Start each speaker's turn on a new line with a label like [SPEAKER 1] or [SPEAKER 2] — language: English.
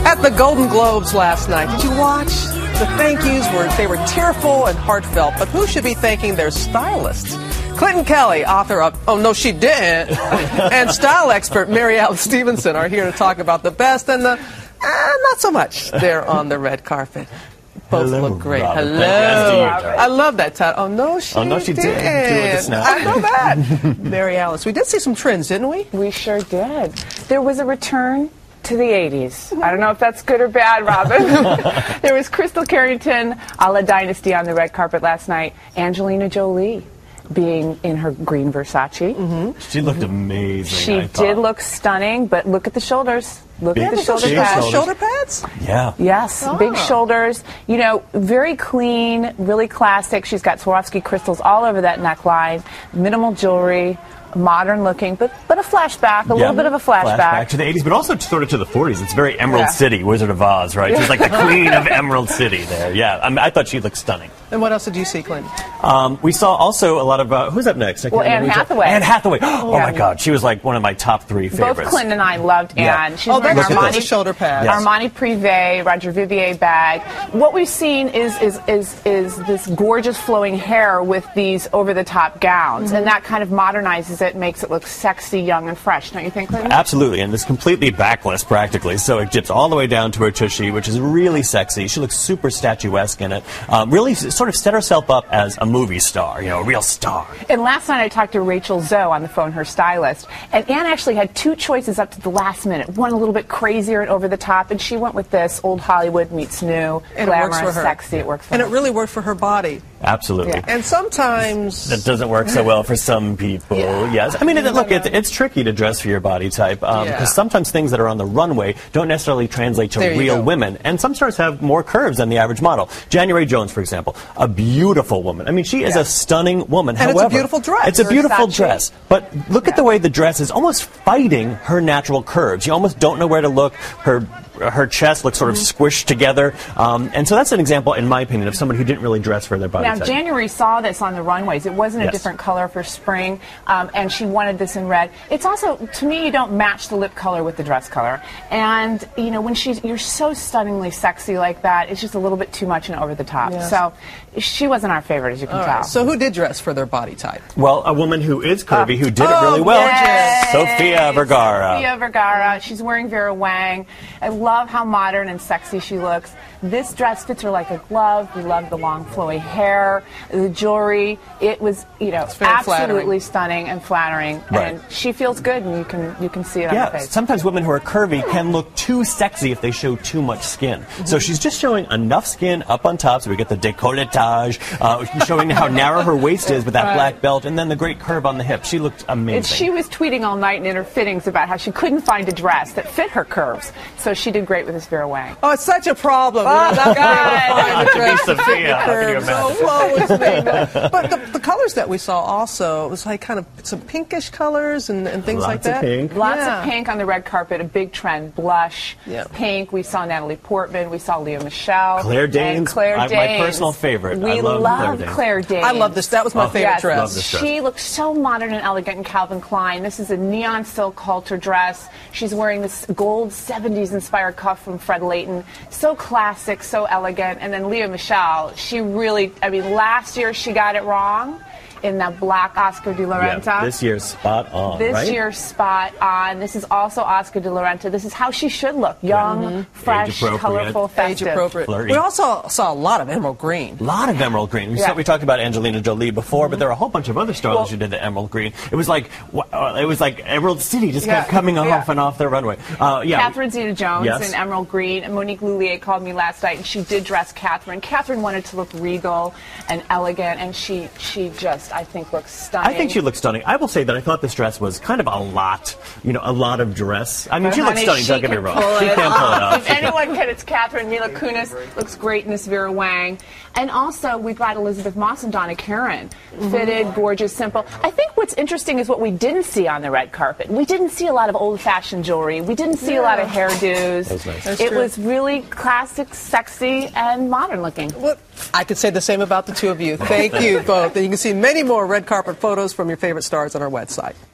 [SPEAKER 1] At the Golden Globes last night, did you watch? The thank yous were tearful and heartfelt, but who should be thanking their stylists? Clinton Kelly, author of Oh No She Didn't, and style expert Mary Alice Stevenson are here to talk about the best and the not so much there on the red carpet. Both look great.
[SPEAKER 2] Robert.
[SPEAKER 1] Hello. I love that title. Oh, no, she didn't.
[SPEAKER 2] Do it with the snap.
[SPEAKER 1] I know that. Mary Alice, we did see some trends, didn't we?
[SPEAKER 3] We sure did. There was a return to the 80s. I don't know if that's good or bad, Robin. There was Crystal Carrington, a la Dynasty, on the red carpet last night. Angelina Jolie being in her green Versace.
[SPEAKER 2] She looked amazing.
[SPEAKER 3] She did look stunning, but look at the shoulders. Look at the shoulder pads.
[SPEAKER 1] Shoulder pads?
[SPEAKER 2] Yeah.
[SPEAKER 3] Yes, big shoulders. You know, very clean, really classic. She's got Swarovski crystals all over that neckline. Minimal jewelry. Modern looking, but a flashback, a little bit of a flashback
[SPEAKER 2] to the 80s, but also sort of to the 40s. It's very Emerald City, Wizard of Oz, right? She's like the queen of Emerald City there. Yeah, I thought she looked stunning.
[SPEAKER 1] And what else did you see, Clinton?
[SPEAKER 2] We saw also a lot of, who's up next?
[SPEAKER 3] Anne Hathaway.
[SPEAKER 2] Anne Hathaway. Oh my God, she was like one of my top 3 favorites.
[SPEAKER 3] Both Clinton and I loved Anne. She's wearing
[SPEAKER 1] Armani shoulder pads.
[SPEAKER 2] Yes.
[SPEAKER 3] Armani Privé, Roger Vivier bag. What we've seen is this gorgeous flowing hair with these over-the-top gowns, and that kind of modernizes it, makes it look sexy, young, and fresh. Don't you think, Clinton?
[SPEAKER 2] Absolutely, and it's completely backless practically, so it dips all the way down to her tushy, which is really sexy. She looks super statuesque in it. Really sort of set herself up as a movie star, you know, a real star.
[SPEAKER 3] And last night I talked to Rachel Zoe on the phone, her stylist, and Anne actually had 2 choices up to the last minute. One a little bit crazier and over the top, and she went with this old Hollywood meets new,
[SPEAKER 1] and
[SPEAKER 3] glamorous,
[SPEAKER 1] it works for her.
[SPEAKER 3] Sexy. It works for her.
[SPEAKER 1] And it really worked for her body.
[SPEAKER 2] Absolutely.
[SPEAKER 3] Yeah.
[SPEAKER 1] And sometimes
[SPEAKER 2] that doesn't work so well for some people. Yes. I mean, look, it's tricky to dress for your body type because sometimes things that are on the runway don't necessarily translate to real women. And some stars have more curves than the average model. January Jones, for example, a beautiful woman. I mean, she is a stunning woman.
[SPEAKER 1] And
[SPEAKER 2] however,
[SPEAKER 1] it's a beautiful dress.
[SPEAKER 2] It's a beautiful dress. But look at the way the dress is almost fighting her natural curves. You almost don't know where to look. Her chest looks sort of squished together. And so that's an example, in my opinion, of somebody who didn't really dress for their body type.
[SPEAKER 3] Now, January saw this on the runways. It wasn't a different color for spring, and she wanted this in red. It's also, to me, you don't match the lip color with the dress color. And, you know, when you're so stunningly sexy like that, it's just a little bit too much and over the top.
[SPEAKER 1] Yes.
[SPEAKER 3] So she wasn't our favorite, as you can tell.
[SPEAKER 1] So who did dress for their body type?
[SPEAKER 2] Well, a woman who is curvy, who did it really well.
[SPEAKER 3] Yes.
[SPEAKER 2] Sofia Vergara.
[SPEAKER 3] Sofia Vergara. She's wearing Vera Wang. I love how modern and sexy she looks. This dress fits her like a glove. We love the long flowy hair, the jewelry. It was, you know, absolutely stunning and flattering.
[SPEAKER 2] Right.
[SPEAKER 3] And she feels good, and you can see it on her face.
[SPEAKER 2] Sometimes women who are curvy can look too sexy if they show too much skin. So she's just showing enough skin up on top, so we get the décolletage, showing how narrow her waist is with that black belt, and then the great curve on the hip. She looked amazing.
[SPEAKER 3] She was tweeting all night in her fittings about how she couldn't find a dress that fit her curves. So she did great with this Vera Wang.
[SPEAKER 1] Oh, it's such a problem.
[SPEAKER 3] Oh, God.
[SPEAKER 1] But the colors that we saw also, it was like kind of some pinkish colors and things like that.
[SPEAKER 3] Lots of pink on the red carpet, a big trend. Blush, pink. We saw Natalie Portman. We saw Lea Michele.
[SPEAKER 2] Claire Danes. My personal favorite.
[SPEAKER 3] We love Claire Danes.
[SPEAKER 1] I love this. That was my favorite dress.
[SPEAKER 2] Love this dress.
[SPEAKER 3] She looks so modern and elegant in Calvin Klein. This is a neon silk halter dress. She's wearing this gold 70s inspired cuff from Fred Leighton. So classic, so elegant. And then Lea Michele, she really, I mean, last year she got it wrong in that black Oscar de la Renta.
[SPEAKER 2] Yeah, this year's spot on,
[SPEAKER 3] This year's spot on. This is also Oscar de la Renta. This is how she should look. Young, fresh, colorful, festive.
[SPEAKER 1] Age appropriate.
[SPEAKER 2] Flirty.
[SPEAKER 1] We also saw a lot of emerald green.
[SPEAKER 2] A lot of emerald green. We talked about Angelina Jolie before, but there are a whole bunch of other stars who did the emerald green. It was like Emerald City just kept coming off and off their runway.
[SPEAKER 3] Catherine Zeta-Jones in emerald green. And Monique Lhuillier called me last night, and she did dress Catherine. Catherine wanted to look regal and elegant, and she just, I think, looks stunning.
[SPEAKER 2] I think she looks stunning. I will say that I thought this dress was kind of a lot of dress. I mean, she looks stunning, don't get me wrong. She can pull it off.
[SPEAKER 3] If anyone can, it's Catherine. Mila Kunis looks great in this Vera Wang. And also, we brought Elizabeth Moss and Donna Karan. Fitted, gorgeous, simple. I think what's interesting is what we didn't see on the red carpet. We didn't see a lot of old-fashioned jewelry. We didn't see a lot of hairdos.
[SPEAKER 2] That was nice.
[SPEAKER 3] It was really classic, sexy, and modern looking.
[SPEAKER 1] Well, I could say the same about the two of you. Thank you both. And you can see many more red carpet photos from your favorite stars on our website.